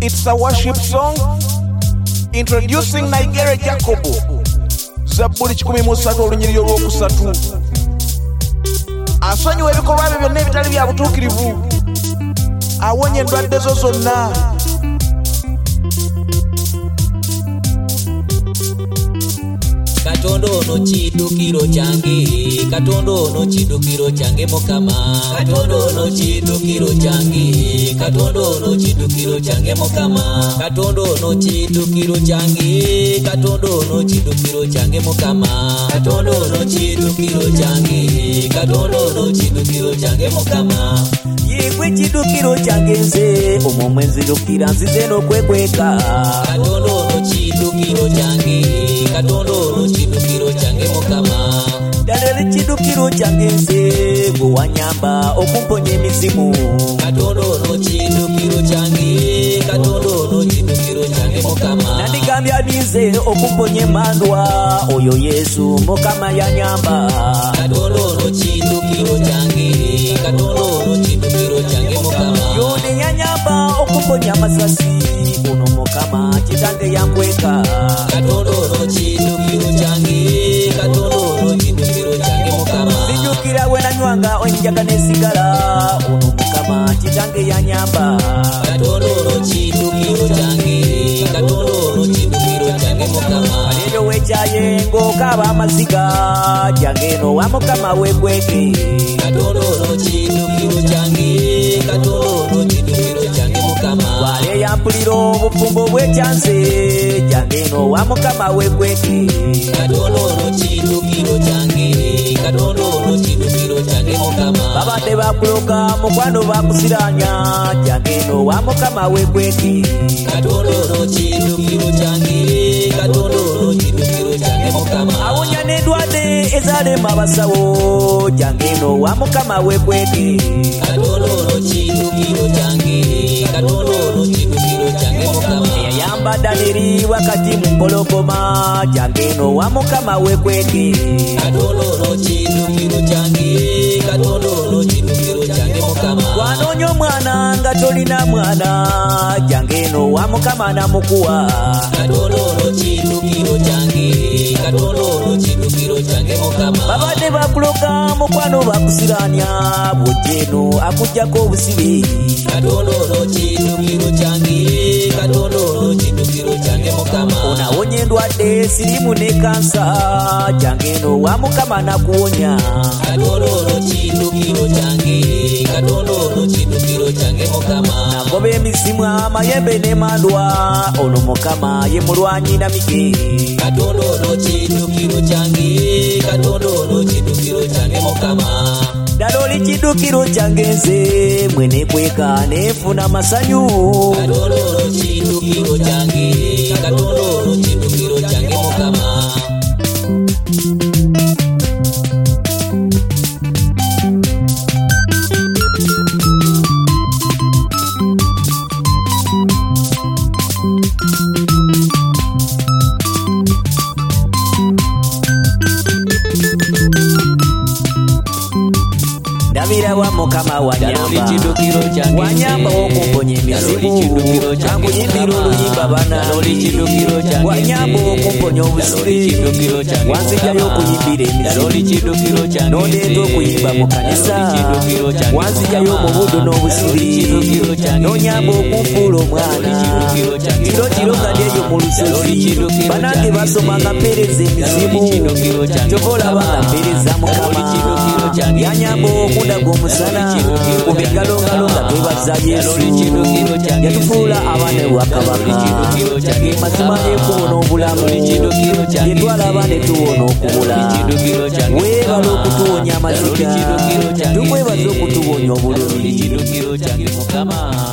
It's a worship song introducing Nigeria Jacobo. Zaburi 13 olunyiriri olwokusatu. Asonyiwa ebikolwa bye byonna ebitali bya butuukirivu. Awonya endwadde zo zonna. Katondo no chidukiro change, Katondo no chidukiro change mukama. Katondo no chidukiro change, Katondo no chidukiro change mukama. Katondo no chidukiro change, Katondo no chidukiro change mukama. Katondo no chidukiro change, Katondo no chidukiro change mukama. Yegwe chidukiro change nze, omwe nzidukira nzize n'okwekweka. Katondo no chidukiro change, Katondo no chidukiro change mukama. Dalele chidukiro change nze, gwe wanyamba okumponya emizimu. Katondo no chidukiro change, Katondo no chidukiro change mukama. Nandigambya nize okumponya emandwa, oyo Yesu mukama yanyamba. Katondo no chidukiro change, Katondo no chidukiro change mukama. Yone yanyamba okumponya amasasi, uno mukama kitange yankweka. Katondo no chidukiro change, Katondo no chidukiro change mukama. Sijukira we nanywanga onjaga nesigala, uno mukama kitange yanyamba. Katondo no chidukiro change, Katondo no chidukiro change mukama. Alero wechaye ngokaba amaziga, jange no wa mukama wegweke. Katondo no chidukiro change, Katondo no chidukiro change mukama. Wale yampuliro obufumbo bwechanze, jange no wa mukama wegweke. Katondo no chidukiro change, Katondo no chidukiro change mukama. Babade bakuloka mukwano bakusiranya, jange no wa mukama wegweke. Katondo no chidukiro change, Katondo no chidukiro change mukama. Awonya nedwade ezale mabasawo, jange no wa mukama wegweke. Katondo no chidukiro change, Katondo no chidukiro change mukama. Yayamba daliri wakati mpolokoma, jange no wa mukama wegweke. Katondo no chidukiro change, Katondo no chidukiro change mukama. Wanonyo mwana nga tolina mwana, jange no wa mukama namukuwa. Katondo no chidukiro change, Katondo no chidukiro change mukama. Babade bakuloka mukwano bakusiranya, bujeno akujjako obusibi. Katondo no chidukiro change, Katondo no chidukiro change mukama. Onawonya endwadde sirimu ne kansa, jange no wa mukama nakuwonya. Katondo no chidukiro change, Katondo no chidukiro change mukama. Nagoba emisimu amayembe ne mandwa, ono mukama ye mulwanyi namike. Katondo no chidukiro change, Katondo no chidukiro change mukama. Daloli chidukiro change nze, mwene kweka nefuna masanyu. Katondo no chidukiro change, Katondo no chidukiro change mukama. Ndabira wa mukama wanyamba okumponya emizimu, ankuyimbira oluyimba bana wanyamba okumponya obusibe, wanzijayo okuyimbira emizimu, nondeeta okuyimba mu kanisa, wanzijayo mu buddo n'obusibi, nonyamba okunfuula omwana, kiro nga ndyeyo mu lusozi, banange basomanga mpeereza emizimu, kyova olaba nga mpeereza mukama, yanyamba okundaga omusana, kubigalo nga twebaza Yesu, yatufuula abaana bwa kabaka, mazima n'ekuwona obulamu, yetwalaba ne tuwona okubula, weebala okutuwonya amaziga, tukwebaza okutuwonya obulumi.